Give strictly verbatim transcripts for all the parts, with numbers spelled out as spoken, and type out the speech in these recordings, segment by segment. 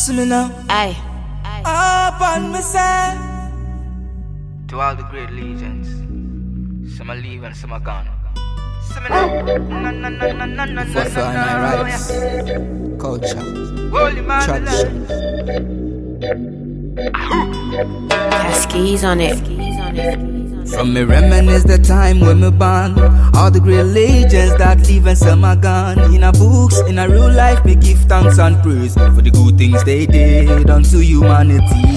See me now. Aye. Up on me side. To all the great legends, some are leaving, some are gone. Some are now. Na na na na na na For for my rights, culture, Holy man, tradition. Cascades on it. From me reminisce the time when me born. All the great legends that live and some are gone. In a books, in a real life, me give thanks and praise for the good things they did unto humanity.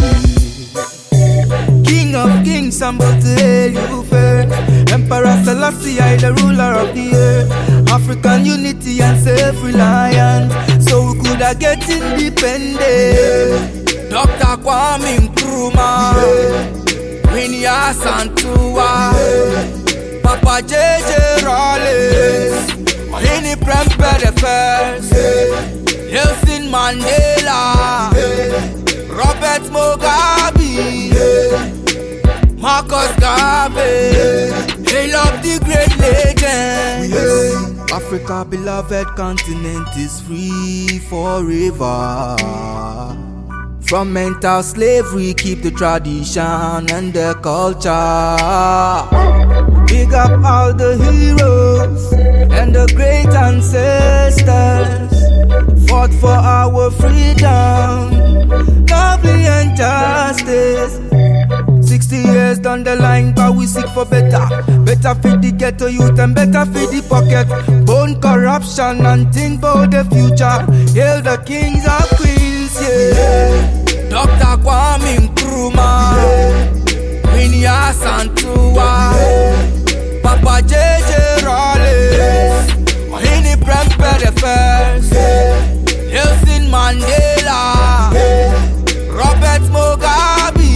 King of kings, I'm about to hail you first. Emperor Selassie, I the ruler of the earth. African unity and self-reliance, so we could have get independent. Doctor Kwame Nkrumah, Winnie Asantua, Papa J J Rawlings, Mahini Prempeh the First, Nelson Mandela, Robert Mugabe, Marcus Garvey. Hail up the great legends. Africa, beloved continent, is free forever. From mental slavery, keep the tradition and the culture. Big up all the heroes and the great ancestors. Fought for our freedom, lovely and justice. Sixty years down the line, but we seek for better. Better feed the ghetto youth and better feed the pocket. Bone corruption and think about the future. Hail the kings and queens, yeah. Doctor Kwame Nkrumah, Winnie Asantua, Papa J J Rawlings, Mahini Prempeh the First, Nelson Mandela, Robert Mugabe,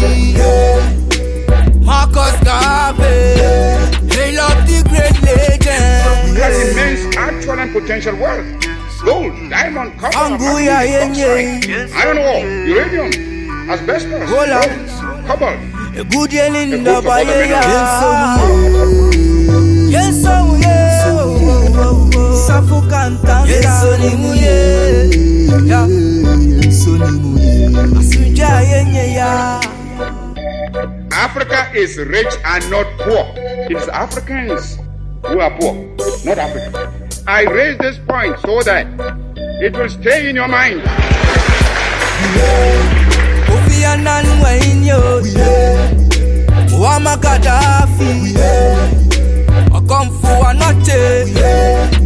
Marcus Garvey. Hail up the great legends. Has immense actual and potential wealth. Gold, diamond, copper, Anguilla, manganese, yeah, bauxite, iron ore, uranium, asbestos, Hola. bronze, cobalt. A good year in The the fruits of other Bahia. minerals. Yes, so yeah. Safu canta. Yes, so ni muye. Yeah. So ni muye. Asuja yenye ya. Africa is rich and not poor. It is Africans who are poor, not Africa. I raise this point so that it will stay in your mind. Kofi Annan Wayne yo. Muammar Gaddafi. Okomfu Anoche.